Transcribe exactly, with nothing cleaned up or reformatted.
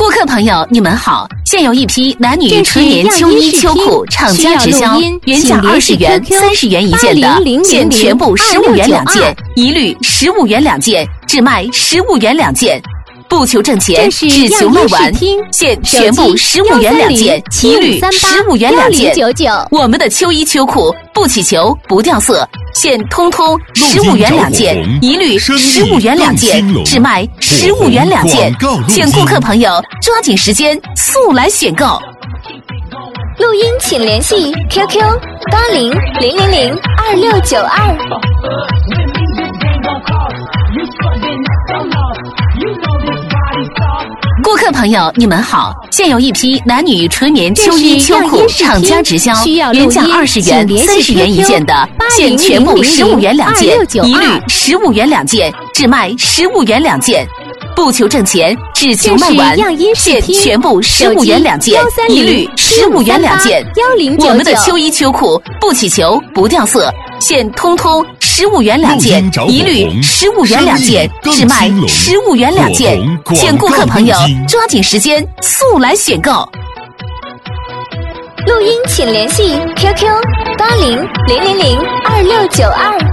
顾客朋友，你们好！现有一批男女纯棉秋衣秋裤，厂家直销，原价二十元、三十元一件的，现全部十五元两件，一律十五元两件，只卖十五元两件。不求挣钱，只求卖完，现全部十五元两件，一律十五元两件。我们的秋衣秋裤不起球不掉色，现通通十五元两件，一律十五元两件，只卖十五元两件。请顾客朋友抓紧时间速来选购。 录音请联系 Q Q 八零零零零二六九二。 顾客朋友，你们好！现有一批男女纯棉秋衣秋裤，厂家直销，原价二十元、三十元一件的，现全部十五元两件，一律十五元两件，只卖十五元两件。不求挣钱，只求卖完，现全部十五元两件，一律十五元两件。我们的秋衣秋裤不起球不掉色，现通通十五元两件，一律十五元两件，只卖十五元两件。请顾客朋友抓紧时间速来选购。 录音请联系 Q Q 八零零零零二六九二。